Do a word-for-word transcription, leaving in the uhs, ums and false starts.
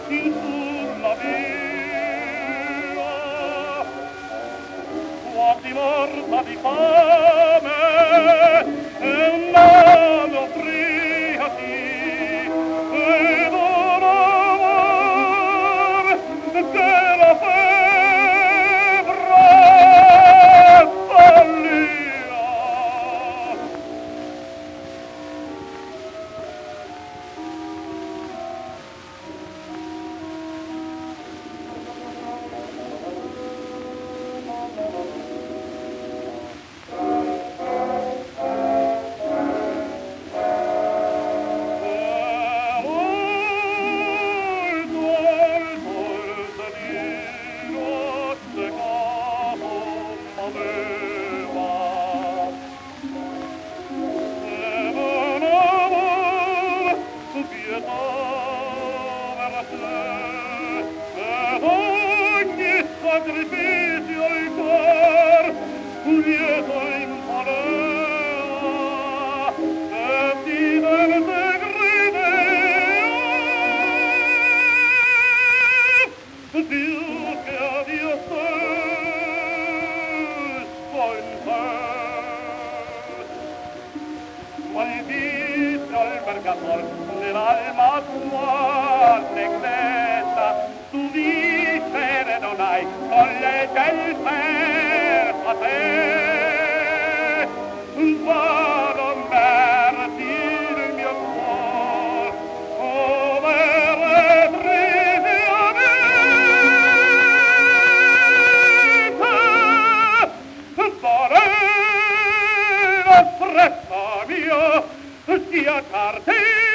in sulla via, quasi morta di fame, e un mano ubriachi, ed un amor che la febbre follia. Sacrificio il cor, lieto imponeva, e ti deve gridare, più che a Dio stesso in te. Maldito el mercator del alma tua negreta, tu vivere non hai, con legge il per a te. Va non vertir il mio cuor, come retriviamente. Vorrei la stretta mia sia cartina,